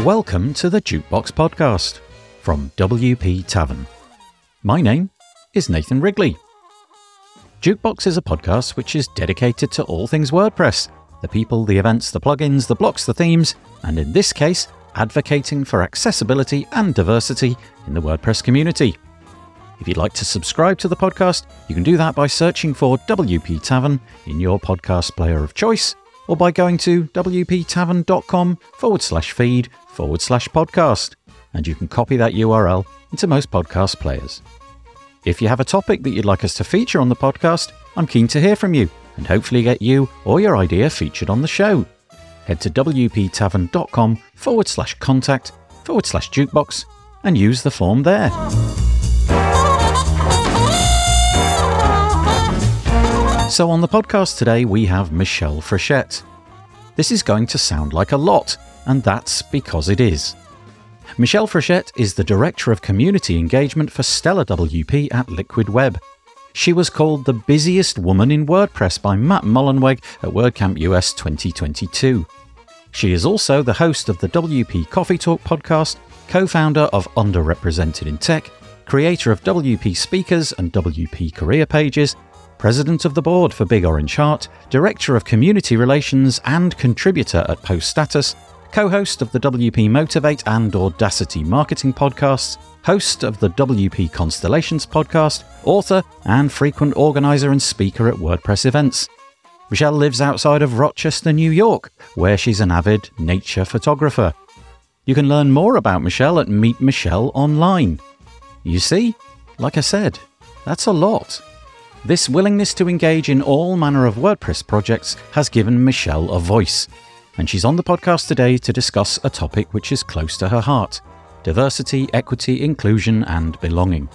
Welcome to the Jukebox Podcast from WP Tavern. My name is Nathan Wrigley. Jukebox is a podcast which is dedicated to all things WordPress, the people, the events, the plugins, the blocks, the themes, and in this case, advocating for accessibility and diversity in the WordPress community. If you'd like to subscribe to the podcast, you can do that by searching for WP Tavern in your podcast player of choice, or by going to wptavern.com/feed/podcast, and you can copy that URL into most podcast players. If you have a topic that you'd like us to feature on the podcast, I'm keen to hear from you and hopefully get you or your idea featured on the show. Head to wptavern.com/contact/jukebox and use the form there. So on the podcast today, we have Michelle Frechette. This is going to sound like a lot, and that's because it is. Michelle Frechette is the Director of Community Engagement for Stellar WP at Liquid Web. She was called the busiest woman in WordPress by Matt Mullenweg at WordCamp US 2022. She is also the host of the WP Coffee Talk podcast, co-founder of Underrepresented in Tech, creator of WP Speakers and WP Career Pages, President of the Board for Big Orange Heart, Director of Community Relations and contributor at Post Status, co-host of the WP Motivate and Audacity Marketing podcasts, host of the WP Constellations podcast, author and frequent organizer and speaker at WordPress events. Michelle lives outside of Rochester, New York, where she's an avid nature photographer. You can learn more about Michelle at Meet Michelle online. You see, like I said, that's a lot. This willingness to engage in all manner of WordPress projects has given Michelle a voice, and she's on the podcast today to discuss a topic which is close to her heart: diversity, equity, inclusion, and belonging.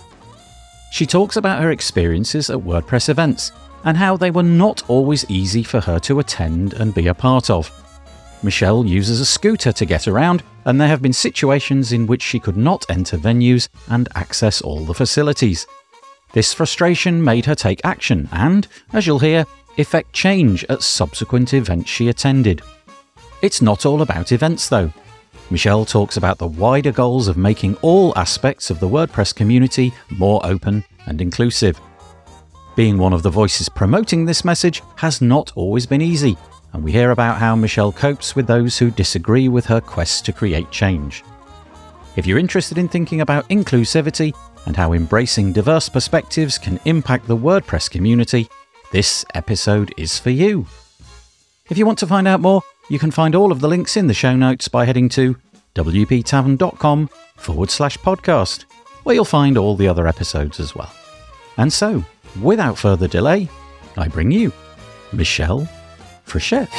She talks about her experiences at WordPress events and how they were not always easy for her to attend and be a part of. Michelle uses a scooter to get around, and there have been situations in which she could not enter venues and access all the facilities. This frustration made her take action and, as you'll hear, effect change at subsequent events she attended. It's not all about events though. Michelle talks about the wider goals of making all aspects of the WordPress community more open and inclusive. Being one of the voices promoting this message has not always been easy, and we hear about how Michelle copes with those who disagree with her quest to create change. If you're interested in thinking about inclusivity and how embracing diverse perspectives can impact the WordPress community, this episode is for you. If you want to find out more, you can find all of the links in the show notes by heading to wptavern.com/podcast, where you'll find all the other episodes as well. And so, without further delay, I bring you Michelle Frechette.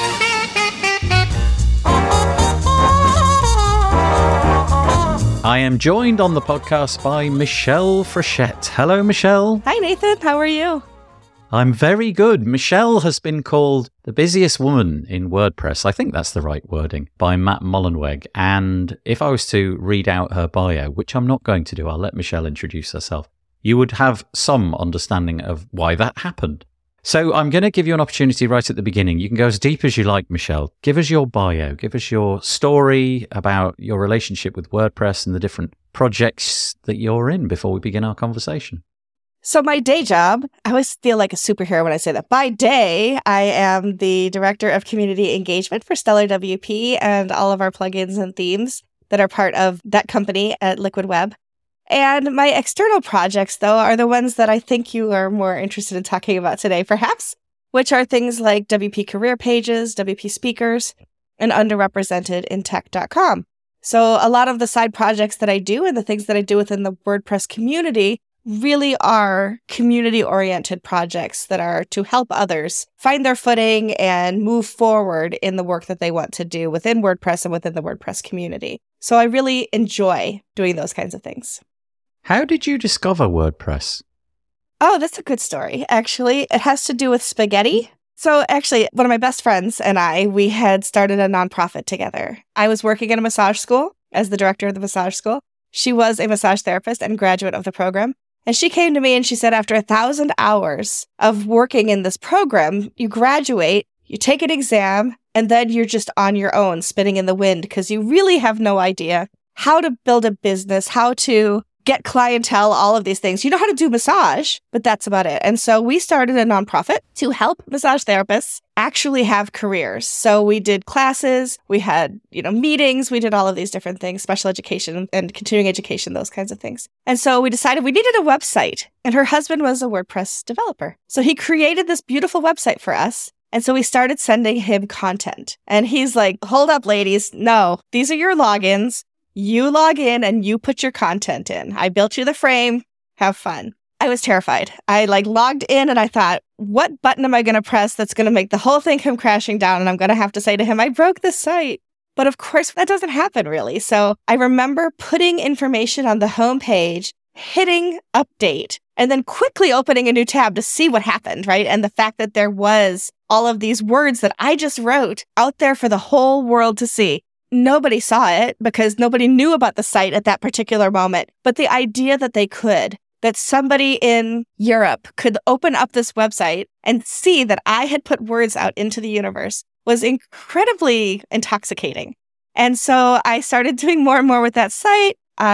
I am joined on the podcast by Michelle Frechette. Hello, Michelle. Hi, Nathan. How are you? I'm very good. Michelle has been called the busiest woman in WordPress. I think that's the right wording, by Matt Mullenweg. And if I was to read out her bio, which I'm not going to do, I'll let Michelle introduce herself, you would have some understanding of why that happened. So I'm going to give you an opportunity right at the beginning. You can go as deep as you like, Michelle. Give us your bio. Give us your story about your relationship with WordPress and the different projects that you're in before we begin our conversation. So my day job, I always feel like a superhero when I say that. By day, I am the Director of Community Engagement for Stellar WP and all of our plugins and themes that are part of that company at Liquid Web. And my external projects, though, are the ones that I think you are more interested in talking about today, perhaps, which are things like WP Career Pages, WP Speakers, and Underrepresented in Tech.com. So a lot of the side projects that I do and the things that I do within the WordPress community really are community-oriented projects that are to help others find their footing and move forward in the work that they want to do within WordPress and within the WordPress community. So I really enjoy doing those kinds of things. How did you discover WordPress? Oh, that's a good story, actually. It has to do with spaghetti. So actually, one of my best friends and we had started a nonprofit together. I was working in a massage school as the director of the massage school. She was a massage therapist and graduate of the program. And she came to me and she said, after 1,000 hours of working in this program, you graduate, you take an exam, And then you're just on your own, spinning in the wind, because you really have no idea how to build a business, how to get clientele, all of these things. You know how to do massage, but that's about it. And so we started a nonprofit to help massage therapists actually have careers. So we did classes, we had, meetings, we did all of these different things, special education and continuing education, those kinds of things. And so we decided we needed a website, and her husband was a WordPress developer. So he created this beautiful website for us. And so we started sending him content, and he's like, hold up, ladies. No, these are your logins. You log in and you put your content in. I built you the frame. Have fun. I was terrified. I logged in and I thought, what button am I going to press that's going to make the whole thing come crashing down? And I'm going to have to say to him, I broke the site. But of course, that doesn't happen really. So I remember putting information on the homepage, hitting update, and then quickly opening a new tab to see what happened, right? And the fact that there was all of these words that I just wrote out there for the whole world to see. Nobody saw it because nobody knew about the site at that particular moment. But the idea that they could, that somebody in Europe could open up this website and see that I had put words out into the universe was incredibly intoxicating. And so I started doing more and more with that site.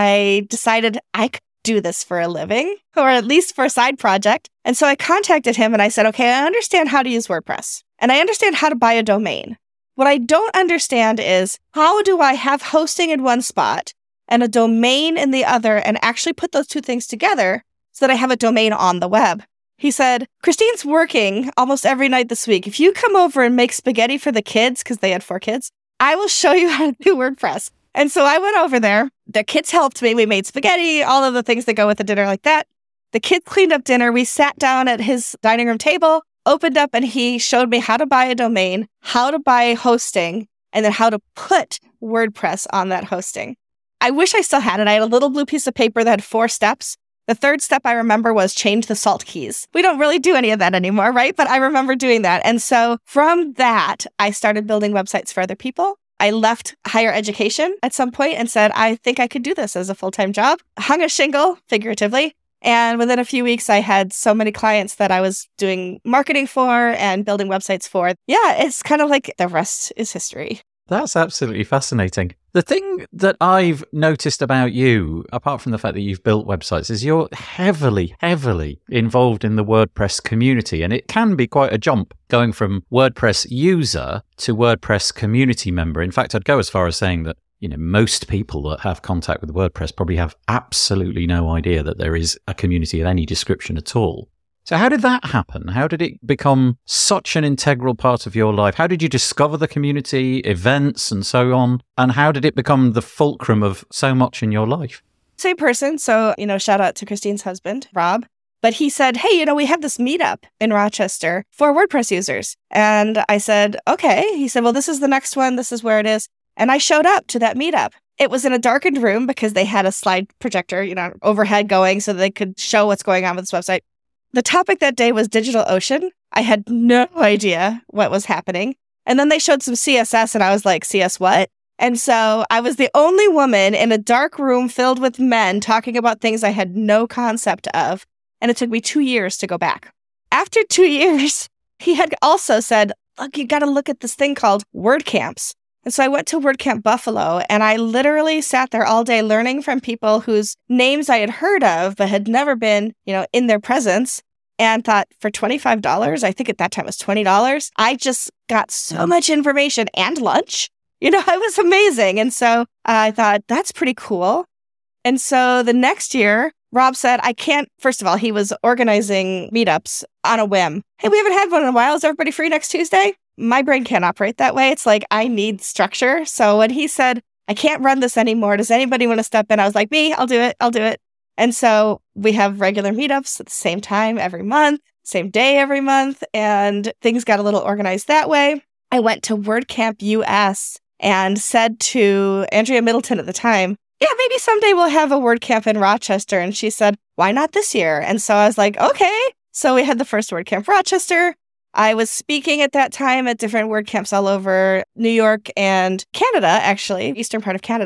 I decided I could do this for a living, or at least for a side project. And so I contacted him and I said, okay, I understand how to use WordPress and I understand how to buy a domain. What I don't understand is, how do I have hosting in one spot and a domain in the other and actually put those two things together so that I have a domain on the web? He said, Christine's working almost every night this week. If you come over and make spaghetti for the kids, because they had 4 kids, I will show you how to do WordPress. And so I went over there. The kids helped me. We made spaghetti, all of the things that go with a dinner like that. The kids cleaned up dinner. We sat down at his dining room table, opened up, and he showed me how to buy a domain, how to buy hosting, and then how to put WordPress on that hosting. I wish I still had it. I had a little blue piece of paper that had 4 steps. The third step I remember was change the salt keys. We don't really do any of that anymore, right? But I remember doing that. And so from that, I started building websites for other people. I left higher education at some point and said, I think I could do this as a full-time job. Hung a shingle, figuratively. And within a few weeks, I had so many clients that I was doing marketing for and building websites for. Yeah, it's kind of like the rest is history. That's absolutely fascinating. The thing that I've noticed about you, apart from the fact that you've built websites, is you're heavily, heavily involved in the WordPress community. And it can be quite a jump going from WordPress user to WordPress community member. In fact, I'd go as far as saying that most people that have contact with WordPress probably have absolutely no idea that there is a community of any description at all. So how did that happen? How did it become such an integral part of your life? How did you discover the community, events, and so on? And how did it become the fulcrum of so much in your life? Same person. So, shout out to Christine's husband, Rob. But he said, hey, we have this meetup in Rochester for WordPress users. And I said, okay. He said, well, this is the next one. This is where it is. And I showed up to that meetup. It was in a darkened room because they had a slide projector, overhead going so they could show what's going on with this website. The topic that day was DigitalOcean. I had no idea what was happening. And then they showed some CSS and I was like, CS what? And so I was the only woman in a dark room filled with men talking about things I had no concept of. And it took me 2 years to go back. After 2 years, he had also said, look, you got to look at this thing called WordCamps. And so I went to WordCamp Buffalo and I literally sat there all day learning from people whose names I had heard of, but had never been, in their presence, and thought for $25, I think at that time it was $20, I just got so much information and lunch. It was amazing. And so I thought that's pretty cool. And so the next year, Rob said, I can't, first of all, he was organizing meetups on a whim. Hey, we haven't had one in a while. Is everybody free next Tuesday? My brain can't operate that way. It's like, I need structure. So when he said, I can't run this anymore, does anybody want to step in? I was like, me, I'll do it. And so we have regular meetups at the same time every month, same day every month, and things got a little organized that way. I went to WordCamp US and said to Andrea Middleton at the time, yeah, maybe someday we'll have a WordCamp in Rochester. And she said, why not this year? And so I was like, okay. So we had the first WordCamp Rochester. I was speaking at that time at different WordCamps all over New York and Canada, actually, eastern part of Canada.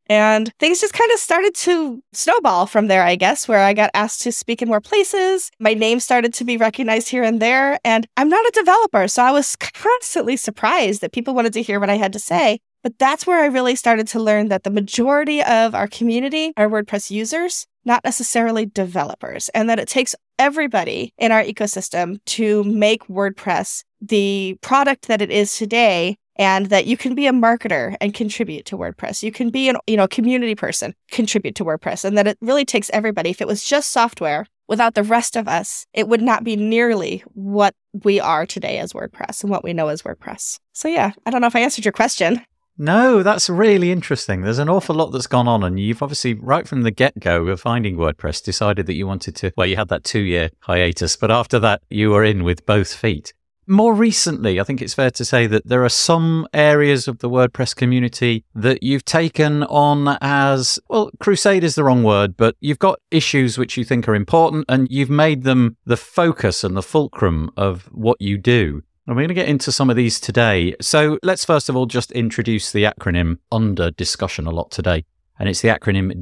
And things just kind of started to snowball from there, I guess, where I got asked to speak in more places. My name started to be recognized here and there. And I'm not a developer, so I was constantly surprised that people wanted to hear what I had to say. But that's where I really started to learn that the majority of our community are WordPress users, not necessarily developers, and that it takes everybody in our ecosystem to make WordPress the product that it is today, and that you can be a marketer and contribute to WordPress. You can be a community person, contribute to WordPress, and that it really takes everybody. If it was just software, without the rest of us, it would not be nearly what we are today as WordPress and what we know as WordPress. So yeah, I don't know if I answered your question. No, that's really interesting. There's an awful lot that's gone on, and you've obviously, right from the get-go of finding WordPress, decided that you wanted to, well, you had that 2-year hiatus, but after that, you were in with both feet. More recently, I think it's fair to say that there are some areas of the WordPress community that you've taken on as, well, crusade is the wrong word, but you've got issues which you think are important, and you've made them the focus and the fulcrum of what you do. And we're going to get into some of these today. So let's first of all just introduce the acronym under discussion a lot today. And it's the acronym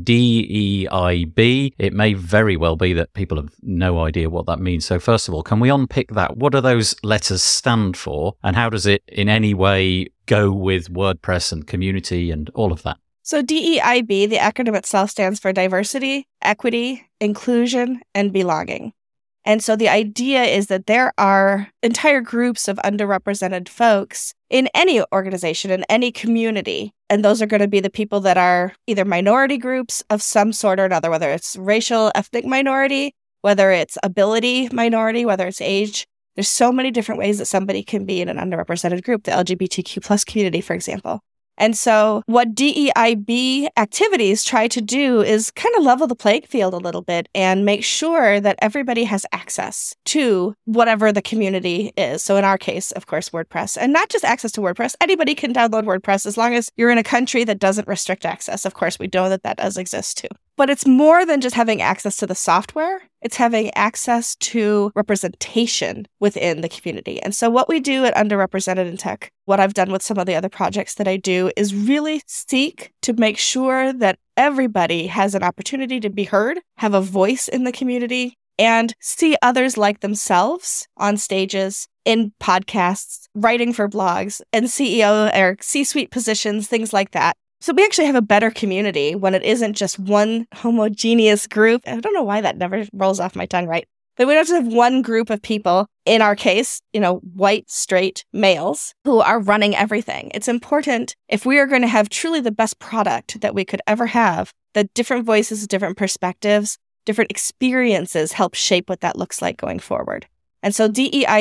DEIB. It may very well be that people have no idea what that means. So first of all, can we unpick that? What do those letters stand for? And how does it in any way go with WordPress and community and all of that? So DEIB, the acronym itself, stands for diversity, equity, inclusion, and belonging. And so the idea is that there are entire groups of underrepresented folks in any organization, in any community. And those are going to be the people that are either minority groups of some sort or another, whether it's racial, ethnic minority, whether it's ability minority, whether it's age. There's so many different ways that somebody can be in an underrepresented group, the LGBTQ plus community, for example. And so what DEIB activities try to do is kind of level the playing field a little bit and make sure that everybody has access to whatever the community is. So in our case, of course, WordPress. And not just access to WordPress. Anybody can download WordPress as long as you're in a country that doesn't restrict access. Of course, we know that that does exist too. But it's more than just having access to the software. It's having access to representation within the community. And so what we do at Underrepresented in Tech, what I've done with some of the other projects that I do, is really seek to make sure that everybody has an opportunity to be heard, have a voice in the community, and see others like themselves on stages, in podcasts, writing for blogs, and CEO or C-suite positions, things like that. So we actually have a better community when it isn't just one homogeneous group. I don't know why that never rolls off my tongue right. But we don't just have one group of people, in our case, white, straight males who are running everything. It's important, if we are going to have truly the best product that we could ever have, that different voices, different perspectives, different experiences help shape what that looks like going forward. And so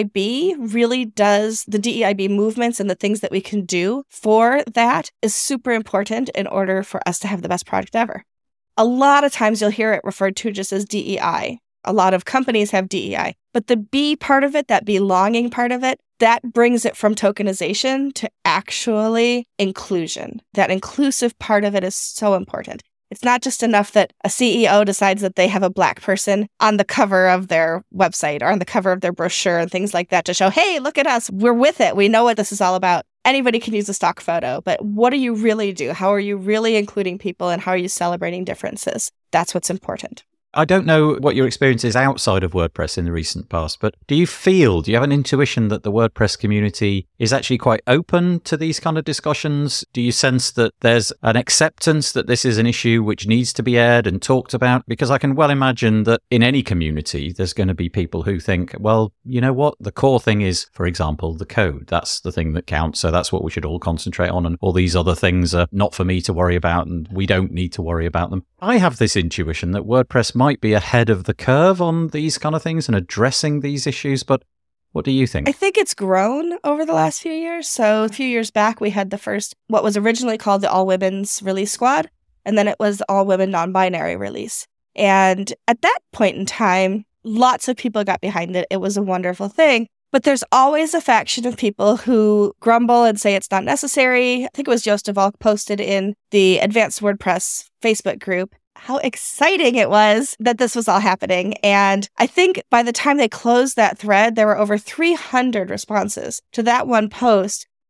DEIB really does, the DEIB movements and the things that we can do for that is super important in order for us to have the best product ever. A lot of times you'll hear it referred to just as DEI. A lot of companies have DEI, but the B part of it, that belonging part of it, that brings it from tokenization to actually inclusion. That inclusive part of it is so important. It's not just enough that a CEO decides that they have a Black person on the cover of their website or on the cover of their brochure and things like that to show, hey, look at us. We're with it. We know what this is all about. Anybody can use a stock photo, but what do you really do? How are you really including people and how are you celebrating differences? That's what's important. I don't know what your experience is outside of WordPress in the recent past, but do you have an intuition that the WordPress community is actually quite open to these kind of discussions? Do you sense that there's an acceptance that this is an issue which needs to be aired and talked about? Because I can well imagine that in any community, there's going to be people who think, well, you know what? The core thing is, for example, the code. That's the thing that counts. So that's what we should all concentrate on. And all these other things are not for me to worry about, and we don't need to worry about them. I have this intuition that WordPress might be ahead of the curve on these kind of things and addressing these issues, but what do you think? I think it's grown over the last few years. So a few years back, we had the first, what was originally called the All Women's Release Squad, and then it was the All Women Non-Binary Release. And at that point in time, lots of people got behind it. It was a wonderful thing. But there's always a faction of people who grumble and say it's not necessary. I think it was Joost de Valk posted in the Advanced WordPress Facebook group how exciting it was that this was all happening. And I think by the time they closed that thread, there were over 300 responses to that one post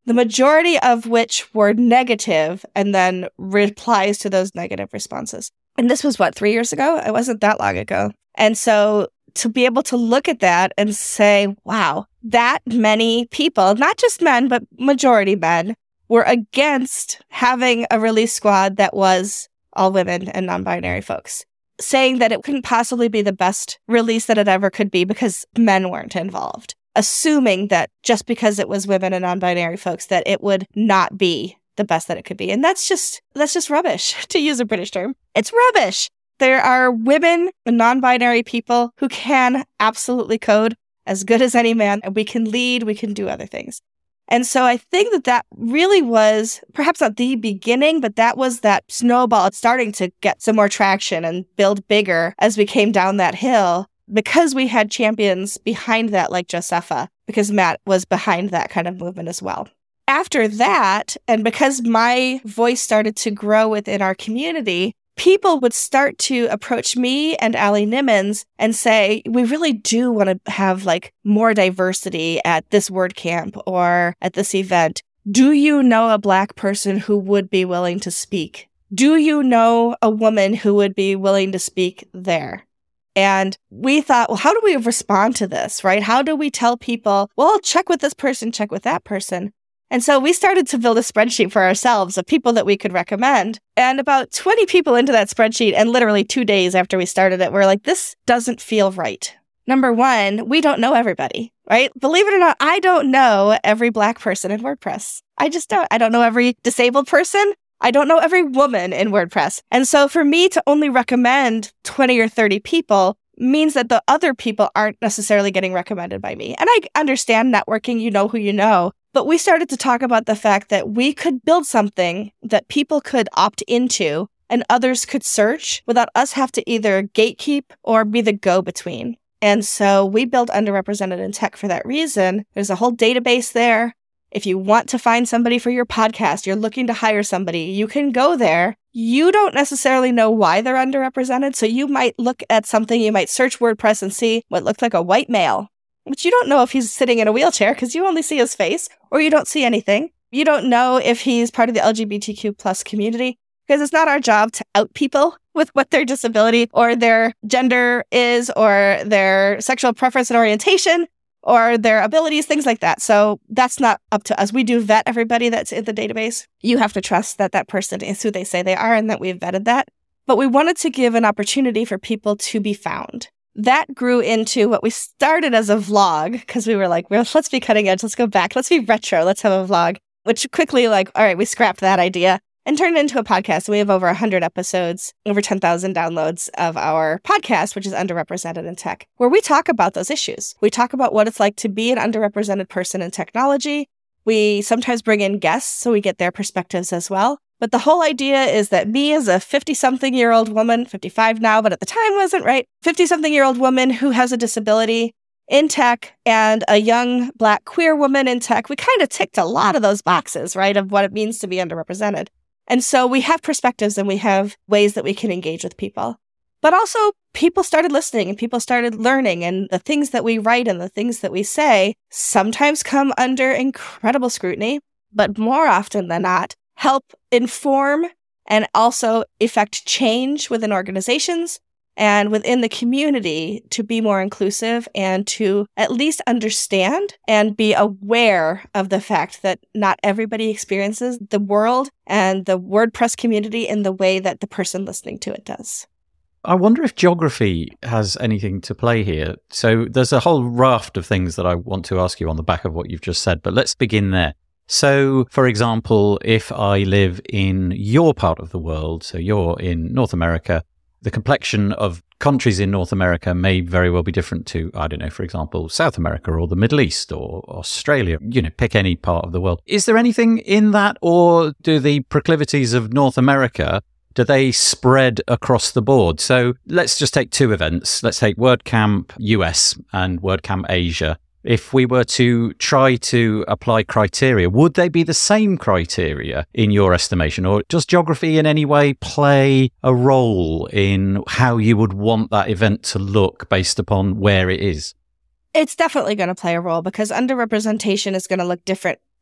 the majority of which were negative, and then replies to those negative responses. And this was 3 years ago? It wasn't that long ago. And so to be able to look at that and say, wow, that many people, not just men, but majority men, were against having a release squad that was all women and non-binary folks, saying that it couldn't possibly be the best release that it ever could be because men weren't involved, assuming that just because it was women and non-binary folks that it would not be the best that it could be. And that's just rubbish, to use a British term. It's rubbish. There are women and non-binary people who can absolutely code as good as any man, and we can lead, we can do other things. And so I think that really was, perhaps not the beginning, but that was that snowball starting to get some more traction and build bigger as we came down that hill, because we had champions behind that like Josepha, because Matt was behind that kind of movement as well. After that, and because my voice started to grow within our community, people would start to approach me and Allie Nimmons and say, we really do want to have more diversity at this WordCamp or at this event. Do you know a Black person who would be willing to speak? Do you know a woman who would be willing to speak there? And we thought, well, how do we respond to this, right? How do we tell people, well, check with this person, check with that person? And so we started to build a spreadsheet for ourselves of people that we could recommend. And about 20 people into that spreadsheet, and literally 2 days after we started it, we're like, this doesn't feel right. Number one, we don't know everybody, right? Believe it or not, I don't know every Black person in WordPress. I just don't. I don't know every disabled person. I don't know every woman in WordPress. And so for me to only recommend 20 or 30 people means that the other people aren't necessarily getting recommended by me. And I understand networking, you know who you know. But we started to talk about the fact that we could build something that people could opt into and others could search without us have to either gatekeep or be the go-between. And so we built Underrepresented in Tech for that reason. There's a whole database there. If you want to find somebody for your podcast, you're looking to hire somebody, you can go there. You don't necessarily know why they're underrepresented. So you might look at something, you might search WordPress and see what looks like a white male, but you don't know if he's sitting in a wheelchair because you only see his face, or you don't see anything. You don't know if he's part of the LGBTQ plus community, because it's not our job to out people with what their disability or their gender is, or their sexual preference and orientation, or their abilities, things like that. So that's not up to us. We do vet everybody that's in the database. You have to trust that that person is who they say they are and that we've vetted that. But we wanted to give an opportunity for people to be found. That grew into what we started as a vlog, because we were like, well, let's be cutting edge. Let's go back. Let's be retro. Let's have a vlog, which quickly all right, we scrapped that idea and turned it into a podcast. We have over 100 episodes, over 10,000 downloads of our podcast, which is Underrepresented in Tech, where we talk about those issues. We talk about what it's like to be an underrepresented person in technology. We sometimes bring in guests, so we get their perspectives as well. But the whole idea is that me as a 50-something-year-old woman, 55 now, but at the time wasn't, right? 50-something-year-old woman who has a disability in tech and a young Black queer woman in tech, we kind of ticked a lot of those boxes, right, of what it means to be underrepresented. And so we have perspectives and we have ways that we can engage with people. But also people started listening and people started learning, and the things that we write and the things that we say sometimes come under incredible scrutiny, but more often than not, help inform and also effect change within organizations and within the community to be more inclusive and to at least understand and be aware of the fact that not everybody experiences the world and the WordPress community in the way that the person listening to it does. I wonder if geography has anything to play here. So there's a whole raft of things that I want to ask you on the back of what you've just said, but let's begin there. So, for example, if I live in your part of the world, so you're in North America, the complexion of countries in North America may very well be different to, I don't know, for example, South America or the Middle East or Australia, pick any part of the world. Is there anything in that, or do the proclivities of North America, do they spread across the board? So let's just take two events. Let's take WordCamp US and WordCamp Asia. If we were to try to apply criteria, would they be the same criteria in your estimation? Or does geography in any way play a role in how you would want that event to look based upon where it is? It's definitely going to play a role, because underrepresentation is going to look different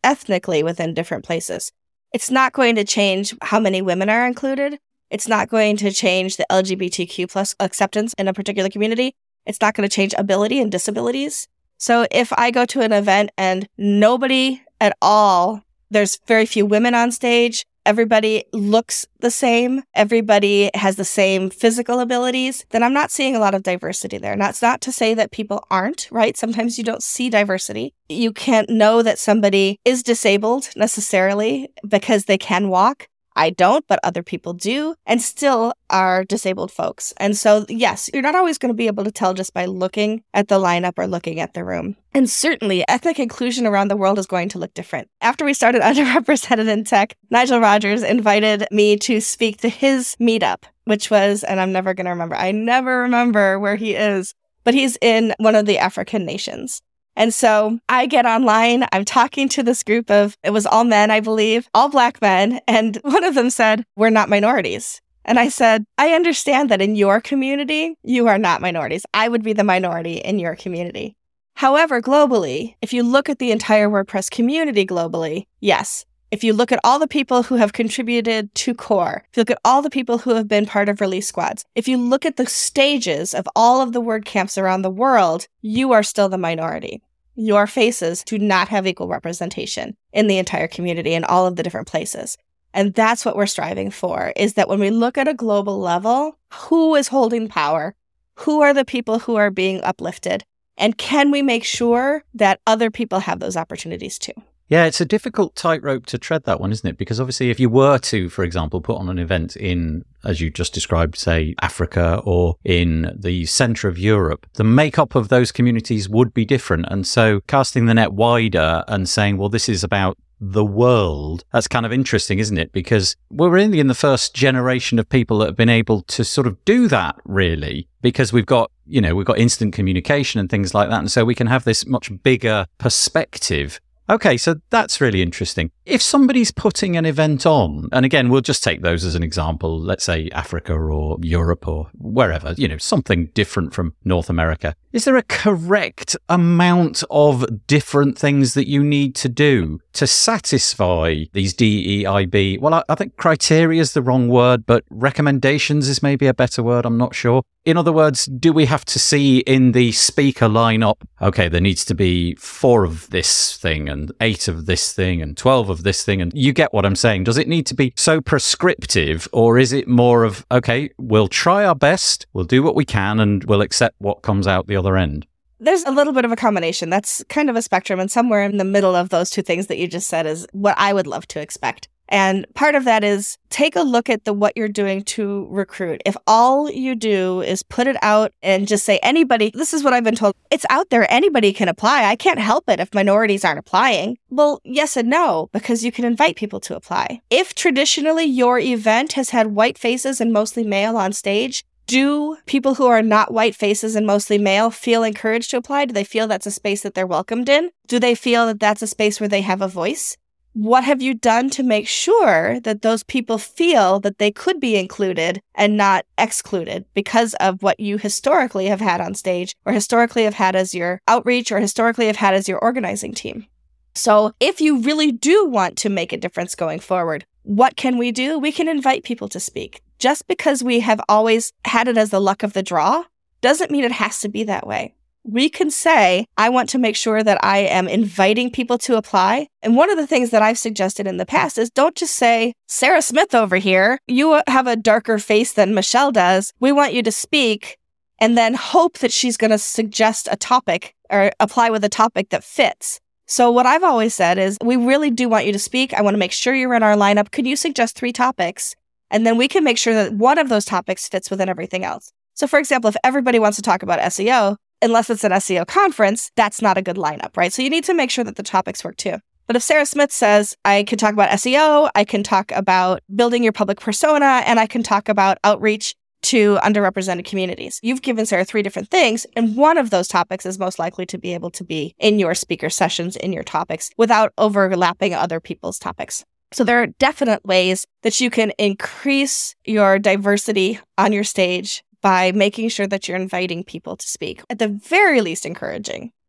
ethnically within different places. It's not going to change how many women are included. It's not going to change the LGBTQ plus acceptance in a particular community. It's not going to change ability and disabilities. So if I go to an event and nobody at all, there's very few women on stage, everybody looks the same, everybody has the same physical abilities, then I'm not seeing a lot of diversity there. And that's not to say that people aren't, right? Sometimes you don't see diversity. You can't know that somebody is disabled necessarily because they can walk. I don't, but other people do, and still are disabled folks. And so, yes, you're not always going to be able to tell just by looking at the lineup or looking at the room. And certainly, ethnic inclusion around the world is going to look different. After we started Underrepresented in Tech, Nigel Rogers invited me to speak to his meetup, which was, and I'm never going to remember, I never remember where he is, but he's in one of the African nations. And so I get online, I'm talking to this group of, it was all men, I believe, all Black men. And one of them said, we're not minorities. And I said, I understand that in your community, you are not minorities. I would be the minority in your community. However, globally, if you look at the entire WordPress community globally, yes. If you look at all the people who have contributed to core, if you look at all the people who have been part of release squads, if you look at the stages of all of the WordCamps around the world, you are still the minority. Your faces do not have equal representation in the entire community in all of the different places. And that's what we're striving for, is that when we look at a global level, who is holding power? Who are the people who are being uplifted? And can we make sure that other people have those opportunities too? Yeah, it's a difficult tightrope to tread, that one, isn't it? Because obviously if you were to, for example, put on an event in, as you just described, say, Africa or in the centre of Europe, the makeup of those communities would be different. And so casting the net wider and saying, well, this is about the world, that's kind of interesting, isn't it? Because we're really in the first generation of people that have been able to sort of do that, really, because we've got instant communication and things like that. And so we can have this much bigger perspective. Okay, so that's really interesting. If somebody's putting an event on, and again, we'll just take those as an example, let's say Africa or Europe or wherever, something different from North America. Is there a correct amount of different things that you need to do to satisfy these DEIB? Well, I think criteria is the wrong word, but recommendations is maybe a better word. I'm not sure. In other words, do we have to see in the speaker lineup, okay, there needs to be 4 of this thing and 8 of this thing and 12 of this thing? And you get what I'm saying. Does it need to be so prescriptive, or is it more of, okay, we'll try our best, we'll do what we can, and we'll accept what comes out the other end? There's a little bit of a combination. That's kind of a spectrum. And somewhere in the middle of those two things that you just said is what I would love to expect. And part of that is take a look at what you're doing to recruit. If all you do is put it out and just say anybody, this is what I've been told, it's out there, anybody can apply. I can't help it if minorities aren't applying. Well, yes and no, because you can invite people to apply. If traditionally your event has had white faces and mostly male on stage, do people who are not white faces and mostly male feel encouraged to apply? Do they feel that's a space that they're welcomed in? Do they feel that that's a space where they have a voice? What have you done to make sure that those people feel that they could be included and not excluded because of what you historically have had on stage, or historically have had as your outreach, or historically have had as your organizing team? So if you really do want to make a difference going forward, what can we do? We can invite people to speak. Just because we have always had it as the luck of the draw doesn't mean it has to be that way. We can say, I want to make sure that I am inviting people to apply. And one of the things that I've suggested in the past is don't just say, Sarah Smith over here, you have a darker face than Michelle does. We want you to speak, and then hope that she's going to suggest a topic or apply with a topic that fits. So what I've always said is, we really do want you to speak. I want to make sure you're in our lineup. Could you suggest 3 topics? And then we can make sure that one of those topics fits within everything else. So for example, if everybody wants to talk about SEO, unless it's an SEO conference, that's not a good lineup, right? So you need to make sure that the topics work too. But if Sarah Smith says, I can talk about SEO, I can talk about building your public persona, and I can talk about outreach to underrepresented communities. You've given Sarah 3 different things, and one of those topics is most likely to be able to be in your speaker sessions, in your topics, without overlapping other people's topics. So there are definite ways that you can increase your diversity on your stage by making sure that you're inviting people to speak, at the very least encouraging.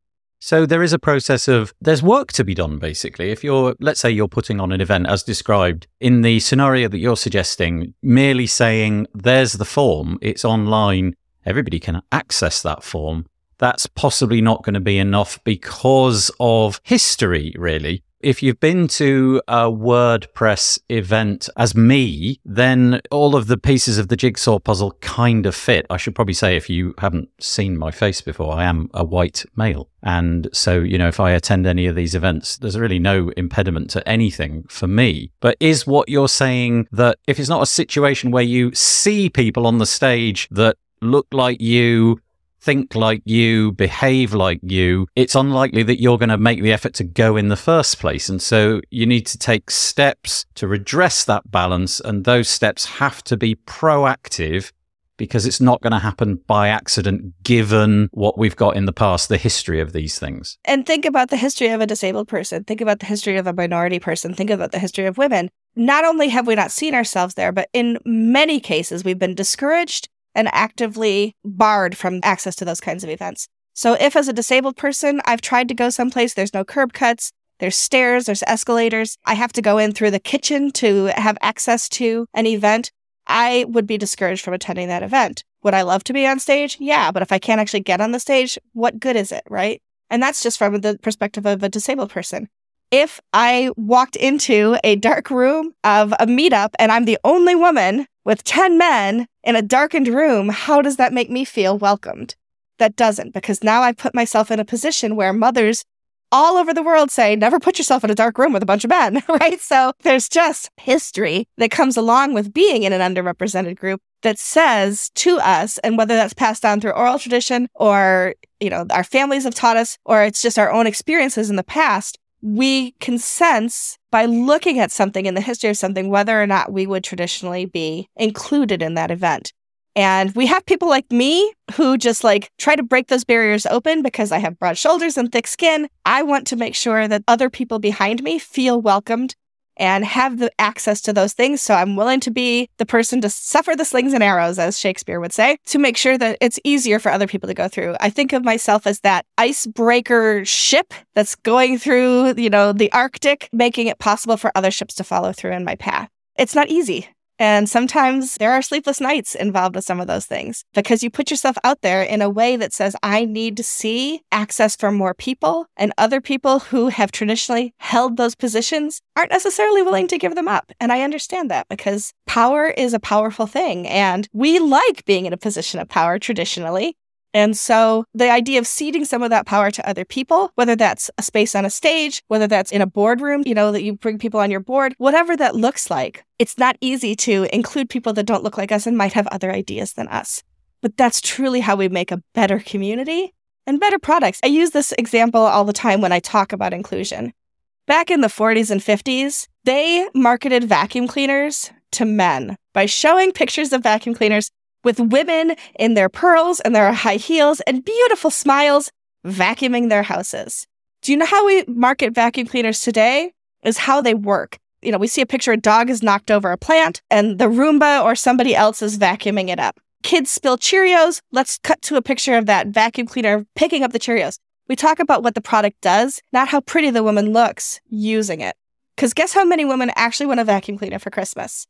So there is a process of, there's work to be done, basically. If let's say you're putting on an event as described, in the scenario that you're suggesting, merely saying, there's the form, it's online, everybody can access that form, that's possibly not going to be enough because of history, really. If you've been to a WordPress event as me, then all of the pieces of the jigsaw puzzle kind of fit. I should probably say, if you haven't seen my face before, I am a white male. And so, if I attend any of these events, there's really no impediment to anything for me. But is what you're saying that if it's not a situation where you see people on the stage that look like you, think like you, behave like you, it's unlikely that you're going to make the effort to go in the first place. And so you need to take steps to redress that balance. And those steps have to be proactive because it's not going to happen by accident, given what we've got in the past, the history of these things. And think about the history of a disabled person. Think about the history of a minority person. Think about the history of women. Not only have we not seen ourselves there, but in many cases, we've been discouraged and actively barred from access to those kinds of events. So if as a disabled person, I've tried to go someplace, there's no curb cuts, there's stairs, there's escalators, I have to go in through the kitchen to have access to an event, I would be discouraged from attending that event. Would I love to be on stage? Yeah, but if I can't actually get on the stage, what good is it, right? And that's just from the perspective of a disabled person. If I walked into a dark room of a meetup and I'm the only woman with 10 men in a darkened room, how does that make me feel welcomed? That doesn't, because now I put myself in a position where mothers all over the world say, never put yourself in a dark room with a bunch of men, right? So there's just history that comes along with being in an underrepresented group that says to us, and whether that's passed on through oral tradition or, our families have taught us, or it's just our own experiences in the past, we can sense by looking at something in the history of something, whether or not we would traditionally be included in that event. And we have people like me who just try to break those barriers open because I have broad shoulders and thick skin. I want to make sure that other people behind me feel welcomed and have the access to those things. So I'm willing to be the person to suffer the slings and arrows, as Shakespeare would say, to make sure that it's easier for other people to go through. I think of myself as that icebreaker ship that's going through, the Arctic, making it possible for other ships to follow through in my path. It's not easy. And sometimes there are sleepless nights involved with some of those things because you put yourself out there in a way that says, I need to see access for more people, and other people who have traditionally held those positions aren't necessarily willing to give them up. And I understand that because power is a powerful thing, and we like being in a position of power traditionally. And so the idea of ceding some of that power to other people, whether that's a space on a stage, whether that's in a boardroom, that you bring people on your board, whatever that looks like, it's not easy to include people that don't look like us and might have other ideas than us. But that's truly how we make a better community and better products. I use this example all the time when I talk about inclusion. Back in the 40s and 50s, they marketed vacuum cleaners to men by showing pictures of vacuum cleaners with women in their pearls and their high heels and beautiful smiles vacuuming their houses. Do you know how we market vacuum cleaners today? Is how they work. We see a picture, a dog has knocked over a plant and the Roomba or somebody else is vacuuming it up. Kids spill Cheerios. Let's cut to a picture of that vacuum cleaner picking up the Cheerios. We talk about what the product does, not how pretty the woman looks using it. Because guess how many women actually want a vacuum cleaner for Christmas?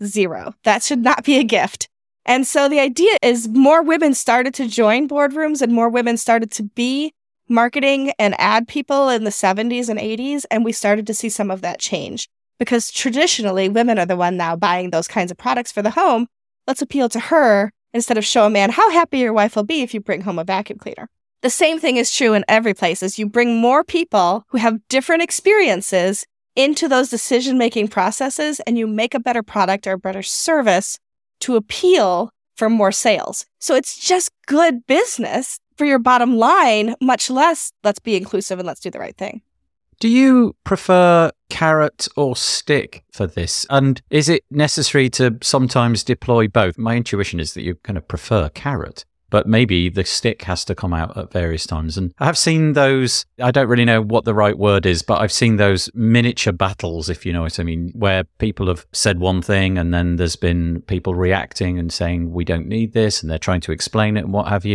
0. That should not be a gift. And so the idea is more women started to join boardrooms and more women started to be marketing and ad people in the 70s and 80s. And we started to see some of that change because traditionally women are the one now buying those kinds of products for the home. Let's appeal to her instead of show a man how happy your wife will be if you bring home a vacuum cleaner. The same thing is true in every place as you bring more people who have different experiences into those decision-making processes and you make a better product or a better service to appeal for more sales. So it's just good business for your bottom line, much less let's be inclusive and let's do the right thing. Do you prefer carrot or stick for this? And is it necessary to sometimes deploy both? My intuition is that you kind of prefer carrot, but maybe the stick has to come out at various times. And I have seen those, I don't really know what the right word is, but I've seen those miniature battles, if you know what I mean, where people have said one thing and then there's been people reacting and saying, we don't need this, and they're trying to explain it and what have you.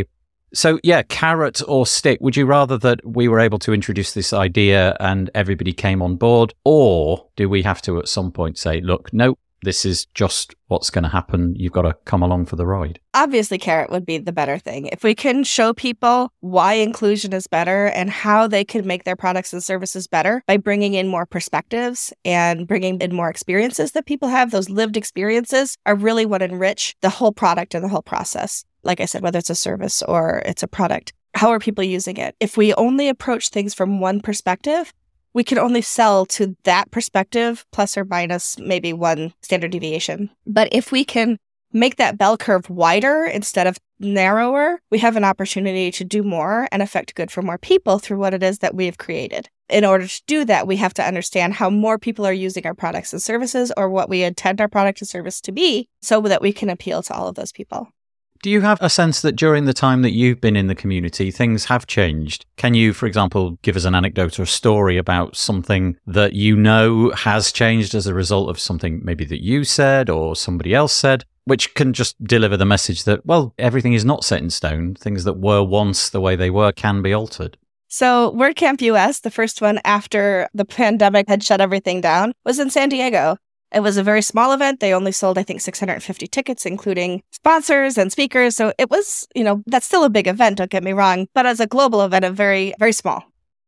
So, yeah, carrot or stick, would you rather that we were able to introduce this idea and everybody came on board? Or do we have to at some point say, look, no, this is just what's going to happen. You've got to come along for the ride? Obviously, carrot would be the better thing. If we can show people why inclusion is better and how they can make their products and services better by bringing in more perspectives and bringing in more experiences that people have, those lived experiences are really what enrich the whole product and the whole process. Like I said, whether it's a service or it's a product, how are people using it? If we only approach things from one perspective, we can only sell to that perspective, plus or minus maybe one standard deviation. But if we can make that bell curve wider instead of narrower, we have an opportunity to do more and affect good for more people through what it is that we have created. In order to do that, we have to understand how more people are using our products and services or what we intend our product and service to be so that we can appeal to all of those people. Do you have a sense that during the time that you've been in the community, things have changed? Can you, for example, give us an anecdote or a story about something that you know has changed as a result of something maybe that you said or somebody else said, which can just deliver the message that, well, everything is not set in stone. Things that were once the way they were can be altered. So WordCamp US, the first one after the pandemic had shut everything down, was in San Diego. It was a very small event. They only sold, I think, 650 tickets, including sponsors and speakers. So it was, that's still a big event, don't get me wrong. But as a global event, very, very small.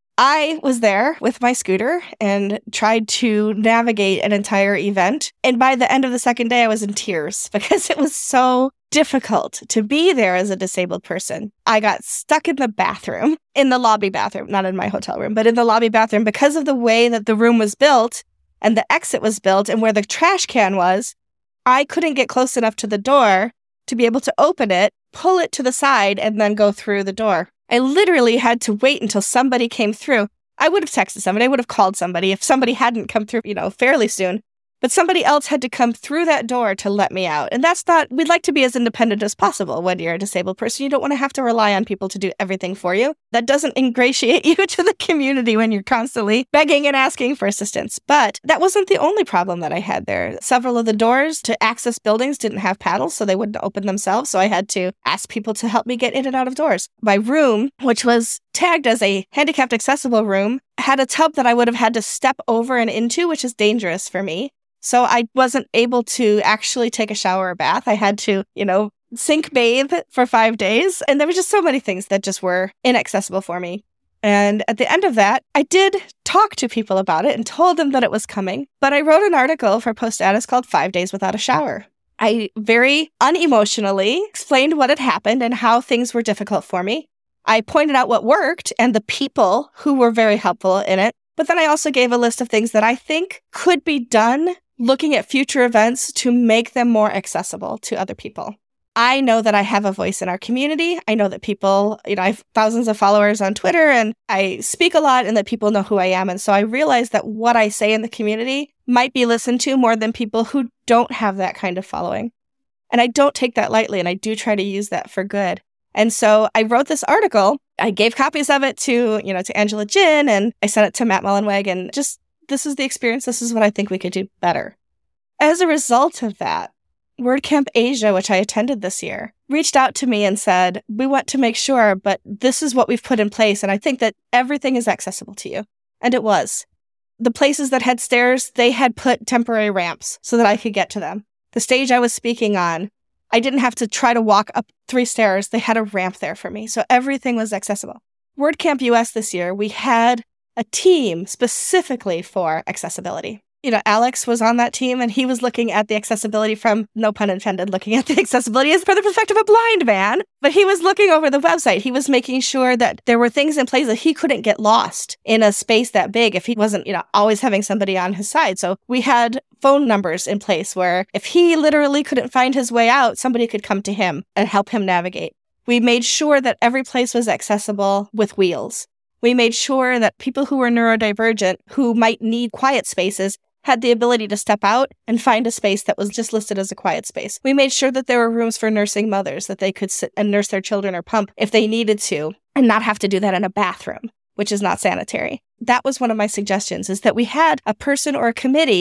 I was there with my scooter and tried to navigate an entire event. And by the end of the second day, I was in tears because it was so difficult to be there as a disabled person. I got stuck in the bathroom, in the lobby bathroom, not in my hotel room, but in the lobby bathroom because of the way that the room was built and the exit was built and where the trash can was. I couldn't get close enough to the door to be able to open it, pull it to the side, and then go through the door. I literally had to wait until somebody came through. I would have texted somebody, I would have called somebody if somebody hadn't come through, fairly soon. But somebody else had to come through that door to let me out. And we'd like to be as independent as possible when you're a disabled person. You don't want to have to rely on people to do everything for you. That doesn't ingratiate you to the community when you're constantly begging and asking for assistance. But that wasn't the only problem that I had there. Several of the doors to access buildings didn't have paddles, so they wouldn't open themselves. So I had to ask people to help me get in and out of doors. My room, which was tagged as a handicapped accessible room, had a tub that I would have had to step over and into, which is dangerous for me. So I wasn't able to actually take a shower or bath. I had to, sink bathe for 5 days. And there were just so many things that just were inaccessible for me. And at the end of that, I did talk to people about it and told them that it was coming. But I wrote an article for Post Status called 5 Days Without a Shower. I very unemotionally explained what had happened and how things were difficult for me. I pointed out what worked and the people who were very helpful in it. But then I also gave a list of things that I think could be done looking at future events to make them more accessible to other people. I know that I have a voice in our community. I know that people, I have thousands of followers on Twitter and I speak a lot and that people know who I am. And so I realized that what I say in the community might be listened to more than people who don't have that kind of following. And I don't take that lightly and I do try to use that for good. And so I wrote this article. I gave copies of it to Angela Jin and I sent it to Matt Mullenweg and just, this is the experience. This is what I think we could do better. As a result of that, WordCamp Asia, which I attended this year, reached out to me and said, we want to make sure, but this is what we've put in place. And I think that everything is accessible to you. And it was. The places that had stairs, they had put temporary ramps so that I could get to them. The stage I was speaking on, I didn't have to try to walk up 3 stairs. They had a ramp there for me. So everything was accessible. WordCamp US this year, we had a team specifically for accessibility. Alex was on that team and he was looking at the accessibility from, no pun intended, looking at the accessibility from the perspective of a blind man. But he was looking over the website. He was making sure that there were things in place that he couldn't get lost in a space that big if he wasn't, always having somebody on his side. So we had phone numbers in place where if he literally couldn't find his way out, somebody could come to him and help him navigate. We made sure that every place was accessible with wheels. We made sure that people who were neurodivergent, who might need quiet spaces, had the ability to step out and find a space that was just listed as a quiet space. We made sure that there were rooms for nursing mothers, that they could sit and nurse their children or pump if they needed to, and not have to do that in a bathroom, which is not sanitary. That was one of my suggestions, is that we had a person or a committee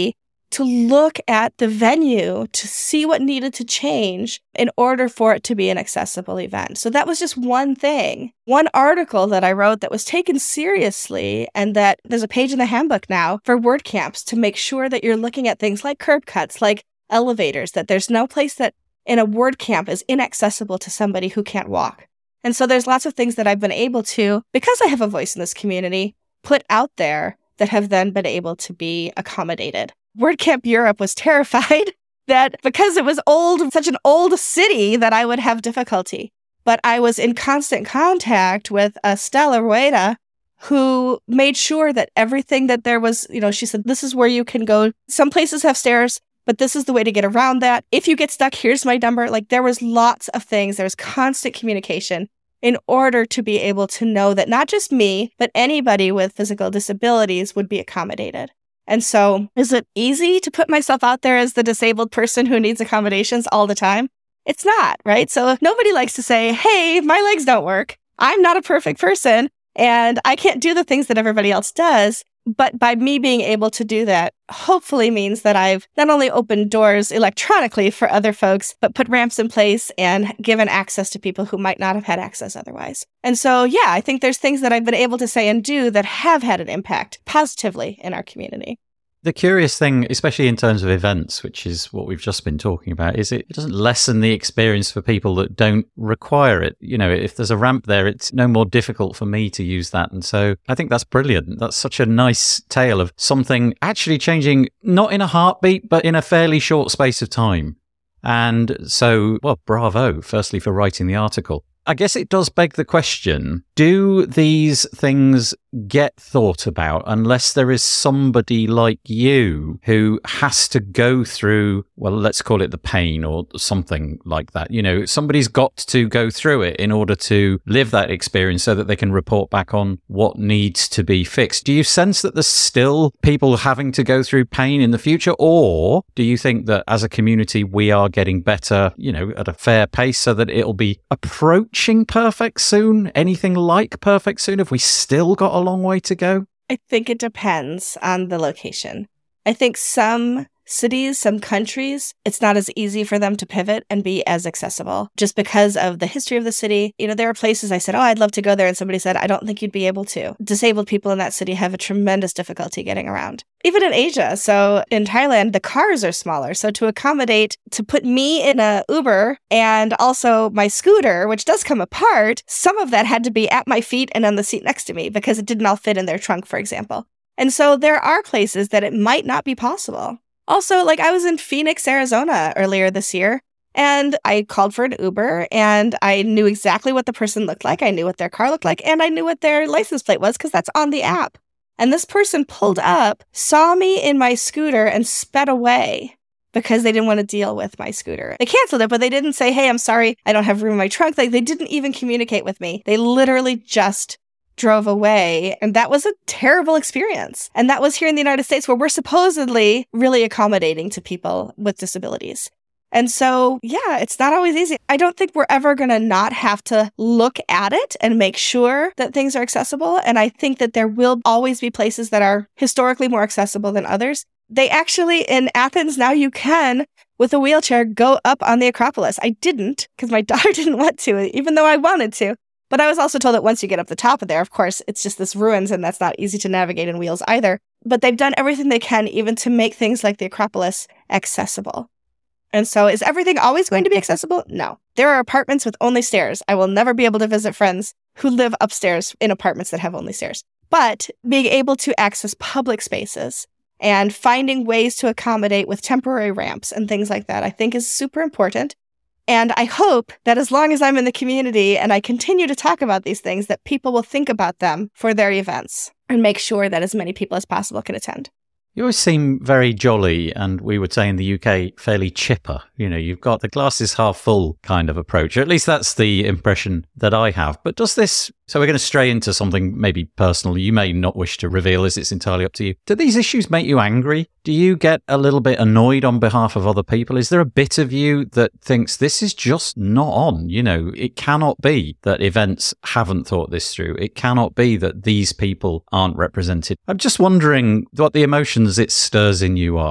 to look at the venue to see what needed to change in order for it to be an accessible event. So that was just one thing, one article that I wrote that was taken seriously, and that there's a page in the handbook now for WordCamps to make sure that you're looking at things like curb cuts, like elevators, that there's no place that in a WordCamp is inaccessible to somebody who can't walk. And so there's lots of things that I've been able to, because I have a voice in this community, put out there that have then been able to be accommodated. WordCamp Europe was terrified that because it was such an old city, that I would have difficulty. But I was in constant contact with Stella Rueda, who made sure that everything that there was, she said, this is where you can go. Some places have stairs, but this is the way to get around that. If you get stuck, here's my number. Like, there was lots of things. There was constant communication in order to be able to know that not just me, but anybody with physical disabilities would be accommodated. And so, is it easy to put myself out there as the disabled person who needs accommodations all the time? It's not, right? So nobody likes to say, hey, my legs don't work. I'm not a perfect person, and I can't do the things that everybody else does. But by me being able to do that, hopefully means that I've not only opened doors electronically for other folks, but put ramps in place and given access to people who might not have had access otherwise. And so, yeah, I think there's things that I've been able to say and do that have had an impact positively in our community. The curious thing, especially in terms of events, which is what we've just been talking about, is it doesn't lessen the experience for people that don't require it. If there's a ramp there, it's no more difficult for me to use that. And so I think that's brilliant. That's such a nice tale of something actually changing, not in a heartbeat, but in a fairly short space of time. And so, well, bravo, firstly, for writing the article. I guess it does beg the question, do these things get thought about unless there is somebody like you who has to go through, well, let's call it the pain or something like that. Somebody's got to go through it in order to live that experience so that they can report back on what needs to be fixed. Do you sense that there's still people having to go through pain in the future? Or do you think that as a community, we are getting better, at a fair pace so that it'll be approaching perfect soon? Anything like perfect soon? Have we still got a long way to go? I think it depends on the location. I think some cities, some countries, it's not as easy for them to pivot and be as accessible just because of the history of the city. There are places I said, oh, I'd love to go there. And somebody said, I don't think you'd be able to. Disabled people in that city have a tremendous difficulty getting around. Even in Asia. So in Thailand, the cars are smaller. So to put me in a Uber and also my scooter, which does come apart, some of that had to be at my feet and on the seat next to me because it didn't all fit in their trunk, for example. And so there are places that it might not be possible. Also, I was in Phoenix, Arizona earlier this year, and I called for an Uber, and I knew exactly what the person looked like. I knew what their car looked like, and I knew what their license plate was because that's on the app. And this person pulled up, saw me in my scooter, and sped away because they didn't want to deal with my scooter. They canceled it, but they didn't say, hey, I'm sorry, I don't have room in my trunk. They didn't even communicate with me. They literally just drove away. And that was a terrible experience. And that was here in the United States where we're supposedly really accommodating to people with disabilities. And so, yeah, it's not always easy. I don't think we're ever going to not have to look at it and make sure that things are accessible. And I think that there will always be places that are historically more accessible than others. They actually, in Athens, now you can, with a wheelchair, go up on the Acropolis. I didn't because my daughter didn't want to, even though I wanted to. But I was also told that once you get up the top of there, of course, it's just this ruins and that's not easy to navigate in wheels either. But they've done everything they can even to make things like the Acropolis accessible. And so is everything always going to be accessible? No. There are apartments with only stairs. I will never be able to visit friends who live upstairs in apartments that have only stairs. But being able to access public spaces and finding ways to accommodate with temporary ramps and things like that, I think is super important. And I hope that as long as I'm in the community and I continue to talk about these things, that people will think about them for their events and make sure that as many people as possible can attend. You always seem very jolly, and we would say in the UK, fairly chipper. You've got the glass is half full kind of approach. Or at least that's the impression that I have. But does this... So we're going to stray into something maybe personal you may not wish to reveal, as it's entirely up to you. Do these issues make you angry? Do you get a little bit annoyed on behalf of other people? Is there a bit of you that thinks this is just not on? It cannot be that events haven't thought this through. It cannot be that these people aren't represented. I'm just wondering what the emotions it stirs in you are.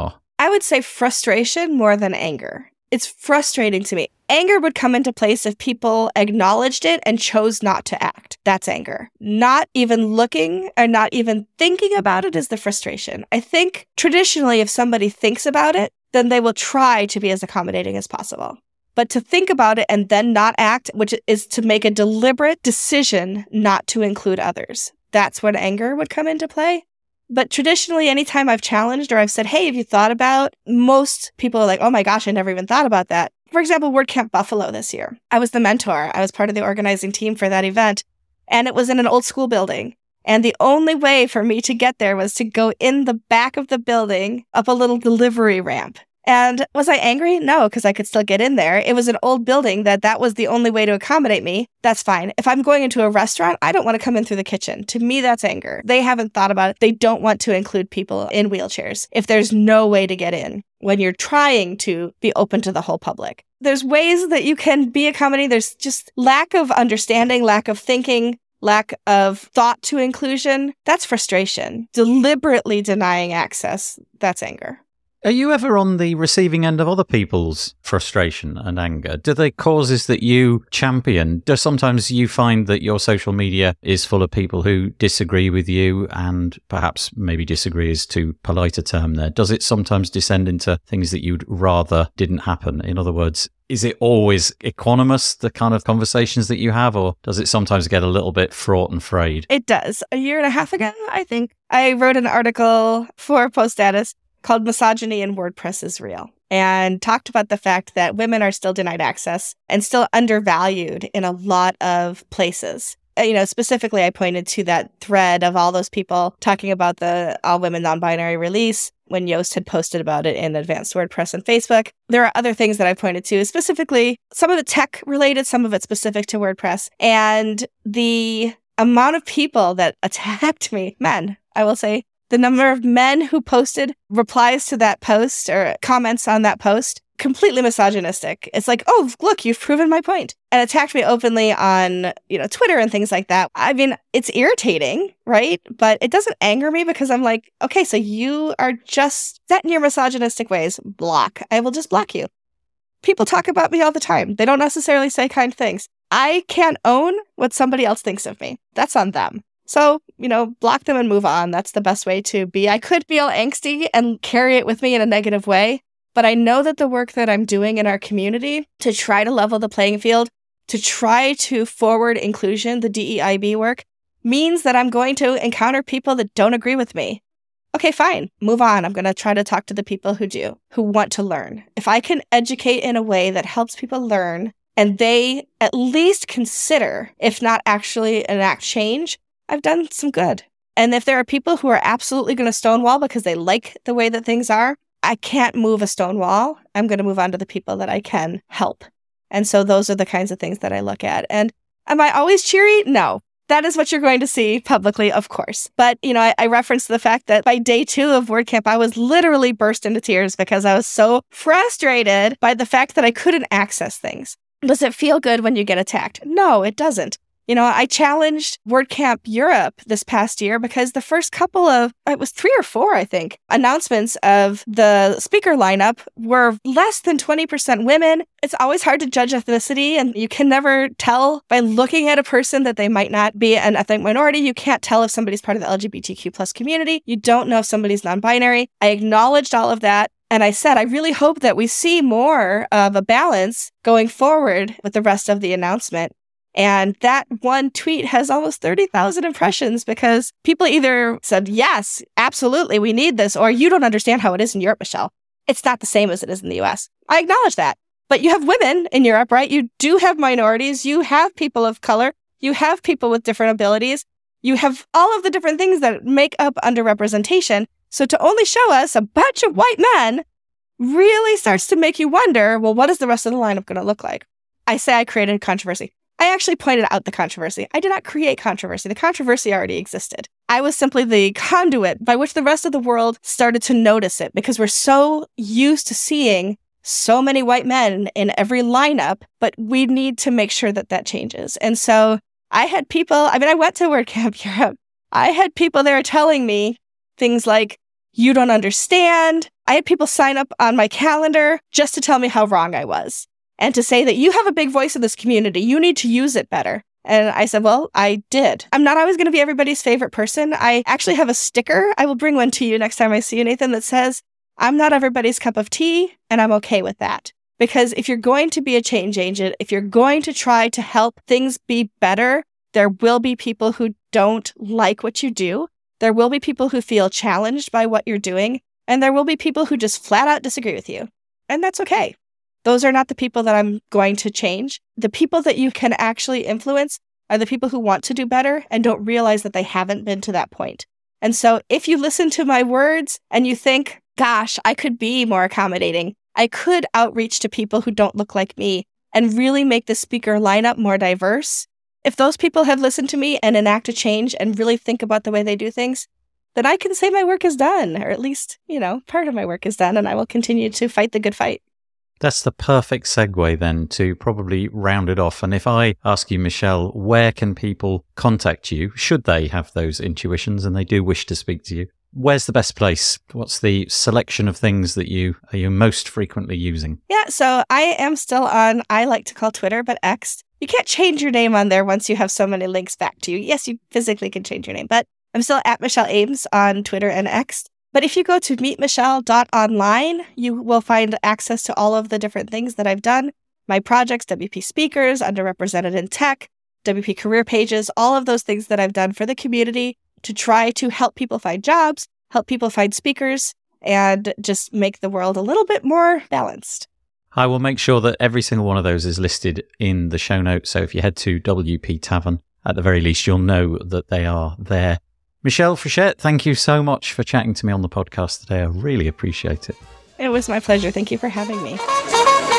I would say frustration more than anger. It's frustrating to me. Anger would come into place if people acknowledged it and chose not to act. That's anger. Not even looking or not even thinking about it is the frustration. I think traditionally, if somebody thinks about it, then they will try to be as accommodating as possible. But to think about it and then not act, which is to make a deliberate decision not to include others, that's when anger would come into play. But traditionally, anytime I've challenged or I've said, hey, have you thought about, most people are like, oh my gosh, I never even thought about that. For example, WordCamp Buffalo this year. I was the mentor. I was part of the organizing team for that event. And it was in an old school building. And the only way for me to get there was to go in the back of the building up a little delivery ramp. And was I angry? No, because I could still get in there. It was an old building that was the only way to accommodate me. That's fine. If I'm going into a restaurant, I don't want to come in through the kitchen. To me, that's anger. They haven't thought about it. They don't want to include people in wheelchairs if there's no way to get in when you're trying to be open to the whole public. There's ways that you can be accommodating. There's just lack of understanding, lack of thinking, lack of thought to inclusion. That's frustration. Deliberately denying access, that's anger. Are you ever on the receiving end of other people's frustration and anger? Do the causes that you champion, do sometimes you find that your social media is full of people who disagree with you, and perhaps maybe disagree is too polite a term there? Does it sometimes descend into things that you'd rather didn't happen? In other words, is it always equanimous, the kind of conversations that you have, or does it sometimes get a little bit fraught and frayed? It does. A year and a half ago, I think, I wrote an article for Post Status called Misogyny in WordPress is Real, and talked about the fact that women are still denied access and still undervalued in a lot of places. Specifically, I pointed to that thread of all those people talking about the all women non-binary release when Yoast had posted about it in Advanced WordPress and Facebook. There are other things that I pointed to, specifically some of it tech related, some of it specific to WordPress, and the amount of people that attacked me, men, I will say, the number of men who posted replies to that post or comments on that post, completely misogynistic. It's like, oh, look, you've proven my point. And attacked me openly on, Twitter and things like that. I mean, it's irritating, right? But it doesn't anger me because I'm like, okay, so you are just set in your misogynistic ways. Block. I will just block you. People talk about me all the time. They don't necessarily say kind things. I can't own what somebody else thinks of me. That's on them. So, block them and move on. That's the best way to be. I could feel angsty and carry it with me in a negative way, but I know that the work that I'm doing in our community to try to level the playing field, to try to forward inclusion, the DEIB work, means that I'm going to encounter people that don't agree with me. Okay, fine. Move on. I'm going to try to talk to the people who do, who want to learn. If I can educate in a way that helps people learn and they at least consider, if not actually enact change, I've done some good. And if there are people who are absolutely going to stonewall because they like the way that things are, I can't move a stone wall. I'm going to move on to the people that I can help. And so those are the kinds of things that I look at. And am I always cheery? No. That is what you're going to see publicly, of course. But, I referenced the fact that by day 2 of WordCamp, I was literally burst into tears because I was so frustrated by the fact that I couldn't access things. Does it feel good when you get attacked? No, it doesn't. I challenged WordCamp Europe this past year because the first couple of, it was 3 or 4, I think, announcements of the speaker lineup were less than 20% women. It's always hard to judge ethnicity, and you can never tell by looking at a person that they might not be an ethnic minority. You can't tell if somebody's part of the LGBTQ plus community. You don't know if somebody's non-binary. I acknowledged all of that. And I said, I really hope that we see more of a balance going forward with the rest of the announcement. And that one tweet has almost 30,000 impressions because people either said, yes, absolutely, we need this, or you don't understand how it is in Europe, Michelle. It's not the same as it is in the US. I acknowledge that. But you have women in Europe, right? You do have minorities. You have people of color. You have people with different abilities. You have all of the different things that make up underrepresentation. So to only show us a bunch of white men really starts to make you wonder, well, what is the rest of the lineup going to look like? I say I created controversy. I actually pointed out the controversy. I did not create controversy. The controversy already existed. I was simply the conduit by which the rest of the world started to notice it because we're so used to seeing so many white men in every lineup, but we need to make sure that that changes. And so I had people, I went to WordCamp Europe. I had people there telling me things like, you don't understand. I had people sign up on my calendar just to tell me how wrong I was and to say that you have a big voice in this community. You need to use it better. And I said, well, I did. I'm not always going to be everybody's favorite person. I actually have a sticker. I will bring one to you next time I see you, Nathan, that says, I'm not everybody's cup of tea, and I'm okay with that. Because if you're going to be a change agent, if you're going to try to help things be better, there will be people who don't like what you do. There will be people who feel challenged by what you're doing. And there will be people who just flat out disagree with you. And that's okay. Those are not the people that I'm going to change. The people that you can actually influence are the people who want to do better and don't realize that they haven't been to that point. And so if you listen to my words and you think, gosh, I could be more accommodating, I could outreach to people who don't look like me and really make the speaker lineup more diverse. If those people have listened to me and enact a change and really think about the way they do things, then I can say my work is done, or at least, part of my work is done, and I will continue to fight the good fight. That's the perfect segue then to probably round it off. And if I ask you, Michelle, where can people contact you, should they have those intuitions and they do wish to speak to you? Where's the best place? What's the selection of things that you most frequently using? Yeah, so I am still on, I like to call Twitter, but X. You can't change your name on there once you have so many links back to you. Yes, you physically can change your name, but I'm still at Michelle Ames on Twitter and X. But if you go to meetmichelle.online, you will find access to all of the different things that I've done. My projects, WP Speakers, Underrepresented in Tech, WP Career Pages, all of those things that I've done for the community to try to help people find jobs, help people find speakers, and just make the world a little bit more balanced. I will make sure that every single one of those is listed in the show notes. So if you head to WP Tavern, at the very least, you'll know that they are there. Michelle Frechette, thank you so much for chatting to me on the podcast today. I really appreciate it. It was my pleasure. Thank you for having me.